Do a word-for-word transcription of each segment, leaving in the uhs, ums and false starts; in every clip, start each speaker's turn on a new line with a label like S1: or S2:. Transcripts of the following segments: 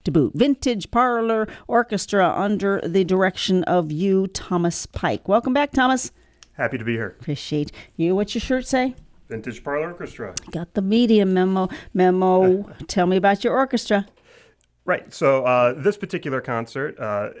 S1: to boot. Vintage Parlor Orchestra under the direction of you, Thomas Pike. Welcome back, Thomas.
S2: Happy to be here.
S1: Appreciate you. What's your shirt say?
S2: Vintage Parlor Orchestra.
S1: Got the media memo. Memo. Tell me about your orchestra.
S2: Right. So uh, this particular concert uh,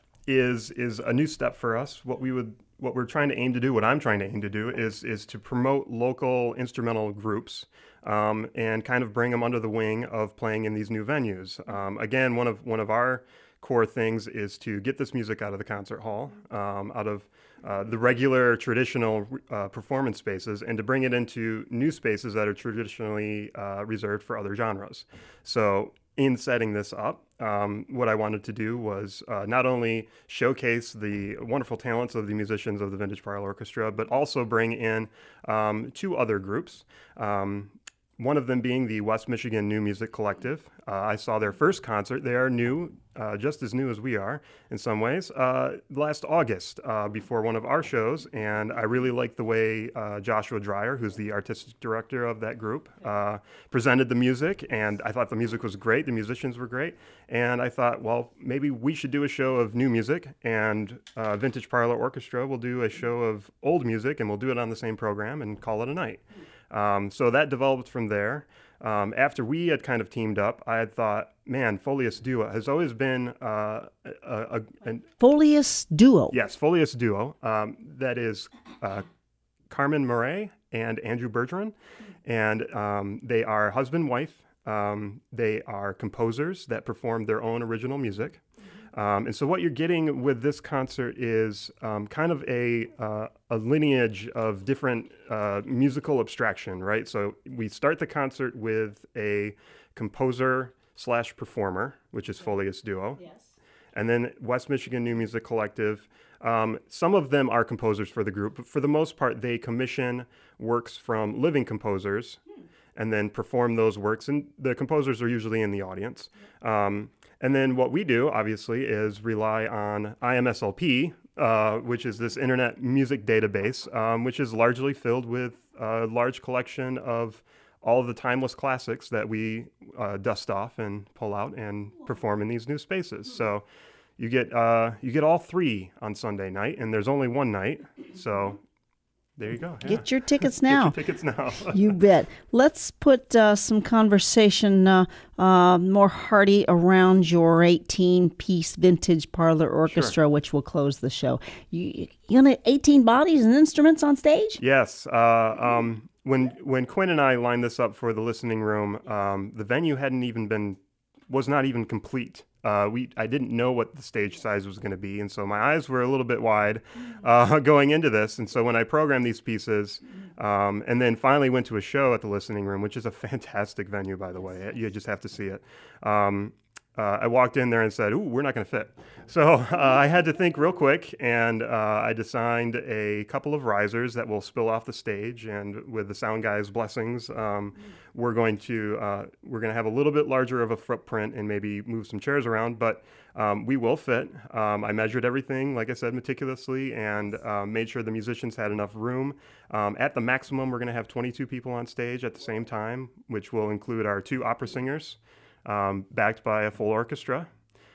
S2: is is a new step for us. What we would, what we're trying to aim to do, what I'm trying to aim to do, is is to promote local instrumental groups um, and kind of bring them under the wing of playing in these new venues. Um, again, one of one of our core things is to get this music out of the concert hall, um, out of uh, the regular traditional uh, performance spaces, and to bring it into new spaces that are traditionally uh, reserved for other genres. So in setting this up, um, what I wanted to do was uh, not only showcase the wonderful talents of the musicians of the Vintage Parlor Orchestra, but also bring in um, two other groups. Um, One of them being the West Michigan New Music Collective. Uh, I saw their first concert. They are new, uh, just as new as we are in some ways, uh, last August uh, before one of our shows. And I really liked the way uh, Joshua Dreyer, who's the artistic director of that group, uh, presented the music. And I thought the music was great. The musicians were great. And I thought, well, maybe we should do a show of new music, and uh, Vintage Parlor Orchestra will do a show of old music, and we'll do it on the same program and call it a night. Um, so that developed from there. Um, after we had kind of teamed up, I had thought, man, Folius Duo has always been uh, a, a, a
S1: Folius Duo.
S2: Yes, Folius Duo. Um, that is uh, Carmen Murray and Andrew Bergeron, and um, they are husband wife. Um, they are composers that perform their own original music. Um, and so what you're getting with this concert is um, kind of a, uh, a lineage of different uh, musical abstraction, right? So we start the concert with a composer slash performer, which is Folius Duo. Yes. And then West Michigan New Music Collective. Um, some of them are composers for the group, but for the most part, they commission works from living composers hmm. and then perform those works. And the composers are usually in the audience. Um, And then what we do, obviously, is rely on I M S L P, uh, which is this internet music database, um, which is largely filled with a large collection of all of the timeless classics that we uh, dust off and pull out and perform in these new spaces. So you get uh, you get all three on Sunday night, and there's only one night. So there you go. Yeah.
S1: Get your tickets now.
S2: Get your tickets now.
S1: You bet. Let's put uh, some conversation uh, uh, more hearty around your eighteen-piece Vintage Parlor Orchestra, sure. which will close the show. You, you got eighteen bodies and instruments on stage?
S2: Yes. Uh, um, when when Quinn and I lined this up for the listening room, um, the venue hadn't even been, was not even complete. Uh, we I didn't know what the stage size was going to be, and so my eyes were a little bit wide uh, going into this. And so when I programmed these pieces, um, and then finally went to a show at the Listening Room, which is a fantastic venue, by the way. You just have to see it. Um, uh, I walked in there and said, "Ooh, we're not going to fit." So uh, I had to think real quick, and uh, I designed a couple of risers that will spill off the stage. And with the sound guy's blessings, um, we're going to uh, we're going to have a little bit larger of a footprint and maybe move some chairs around, but um, we will fit. Um, I measured everything, like I said, meticulously, and uh, made sure the musicians had enough room. Um, at the maximum, we're going to have twenty-two people on stage at the same time, which will include our two opera singers, um, backed by a full orchestra.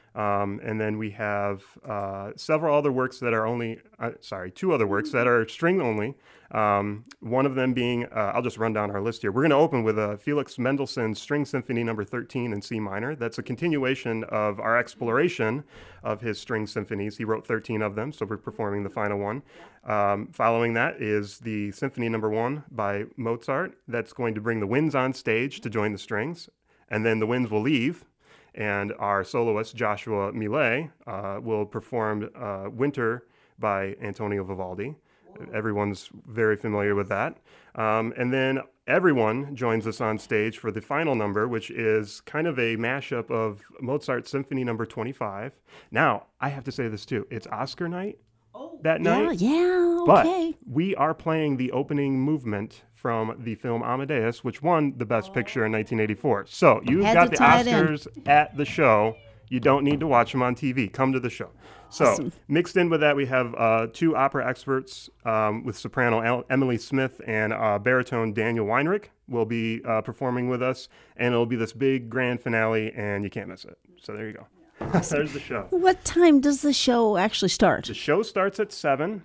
S2: Um, and then we have uh, several other works that are only, uh, sorry, two other works that are string only. Um, one of them being, uh, I'll just run down our list here. We're going to open with uh, Felix Mendelssohn's String Symphony Number thirteen in C minor. That's a continuation of our exploration of his string symphonies. He wrote thirteen of them, so we're performing the final one. Um, following that is the Symphony Number one by Mozart. That's going to bring the winds on stage to join the strings, and then the winds will leave. And our soloist, Joshua Millet, uh, will perform uh, Winter by Antonio Vivaldi. Everyone's very familiar with that. Um, and then everyone joins us on stage for the final number, which is kind of a mashup of Mozart's Symphony Number twenty-five. Now, I have to say this too. It's Oscar night that
S1: yeah,
S2: night.
S1: Yeah, okay.
S2: But we are playing the opening movement from the film Amadeus, which won the Best Picture in nineteen eighty-four. So you've
S1: Had
S2: got the
S1: tie it in.
S2: Oscars at the show. You don't need to watch them on T V. Come to the show. So
S1: Awesome.
S2: Mixed in with that, we have uh, two opera experts um, with soprano El- Emily Smith and uh, baritone Daniel Weinrich will be uh, performing with us, and it'll be this big grand finale, and you can't miss it. So there you go. There's the show.
S1: What time does the show actually start?
S2: The show starts at seven.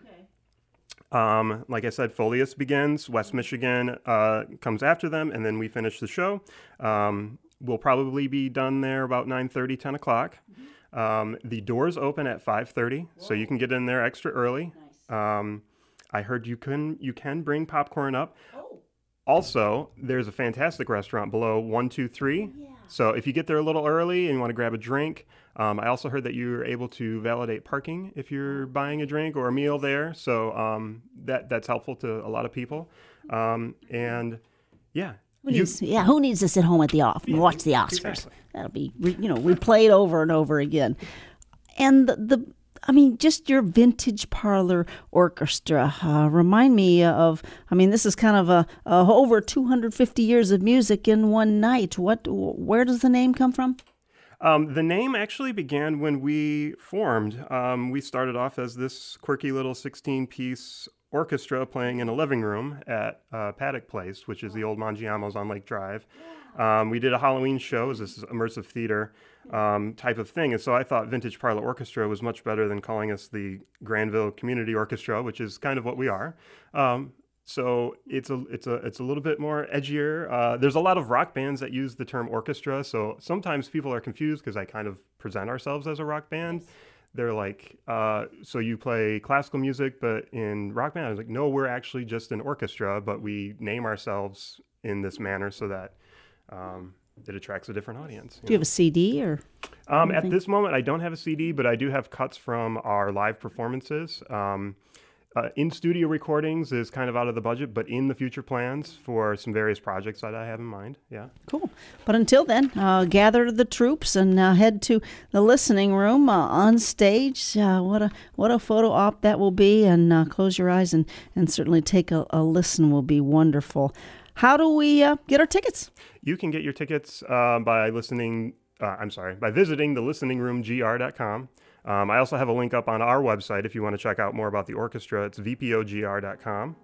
S2: Um, like I said, Folius begins. West Michigan uh, comes after them, and then we finish the show. Um, we'll probably be done there about nine thirty, ten o'clock. Um, the doors open at five thirty, so you can get in there extra early. Um, I heard you can you can bring popcorn up. Also, there's a fantastic restaurant below, one two three. So if you get there a little early and you want to grab a drink, um, I also heard that you're able to validate parking if you're buying a drink or a meal there. So um, that that's helpful to a lot of people. Um, and yeah.
S1: Who needs, you, yeah, who needs to sit home at the off and watch the Oscars?
S2: Exactly.
S1: That'll be, re, you know, replayed over and over again. And the, the I mean, just your Vintage Parlor Orchestra. Uh, remind me of, I mean, this is kind of a, a over two hundred fifty years of music in one night. What, where does the name come from?
S2: Um, the name actually began when we formed. Um, we started off as this quirky little sixteen-piece orchestra playing in a living room at uh, Paddock Place, which is the old Mangiamo's on Lake Drive. Um, we did a Halloween show, as this is immersive theater um, type of thing, and so I thought Vintage Parlor Orchestra was much better than calling us the Granville Community Orchestra, which is kind of what we are. Um, so it's a it's a it's a little bit more edgier. Uh, there's a lot of rock bands that use the term orchestra, so sometimes people are confused because I kind of present ourselves as a rock band. They're like, uh, so you play classical music, but in rock band? I was like, no, we're actually just an orchestra, but we name ourselves in this manner so that um, it attracts a different audience.
S1: Do you have a C D or?
S2: Um, at this moment, I don't have a C D, but I do have cuts from our live performances. Um, uh, in-studio recordings is kind of out of the budget, but in the future plans for some various projects that I have in mind. Yeah.
S1: Cool. But until then, uh, gather the troops and uh, head to the listening room uh, on stage. Uh, what a what a photo op that will be, and uh, close your eyes and, and certainly take a, a listen will be wonderful. How do we uh, get our tickets?
S2: You can get your tickets uh, by listening, uh, I'm sorry, by visiting the listening room G R dot com. Um, I also have a link up on our website if you want to check out more about the orchestra. It's V P O G R dot com.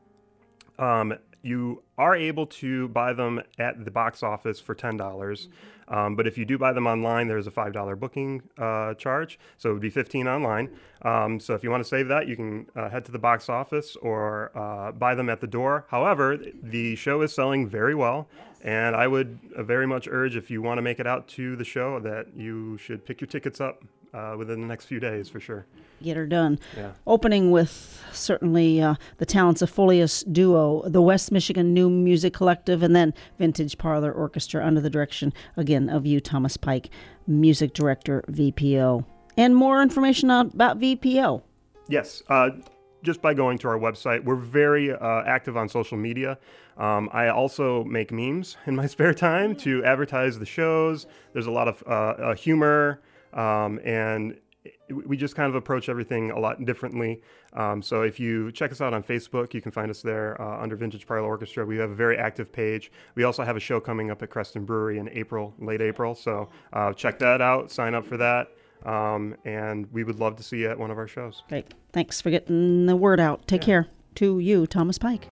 S2: Um, you are able to buy them at the box office for ten dollars. Um, but if you do buy them online, there's a five dollar booking uh, charge. So it would be fifteen dollars online. Um, so if you want to save that, you can uh, head to the box office or uh, buy them at the door. However, the show is selling very well. And I would uh, very much urge, if you want to make it out to the show, that you should pick your tickets up uh, within the next few days for sure.
S1: Get her done.
S2: Yeah.
S1: Opening with certainly uh, the talents of Folius Duo, the West Michigan New Music Collective, and then Vintage Parlor Orchestra under the direction, again, of you, Thomas Pike, Music Director, V P O. And more information on, about V P O.
S2: Yes. Uh, just by going to our website. We're very uh, active on social media. Um, I also make memes in my spare time to advertise the shows. There's a lot of uh, uh, humor, um, and we just kind of approach everything a lot differently. Um, so if you check us out on Facebook, you can find us there uh, under Vintage Parlor Orchestra. We have a very active page. We also have a show coming up at Creston Brewery in April, late April. So uh, check that out, sign up for that. Um, and we would love to see you at one of our shows.
S1: Great. Thanks for getting the word out. Take
S2: Yeah.
S1: care. To you, Thomas Pike.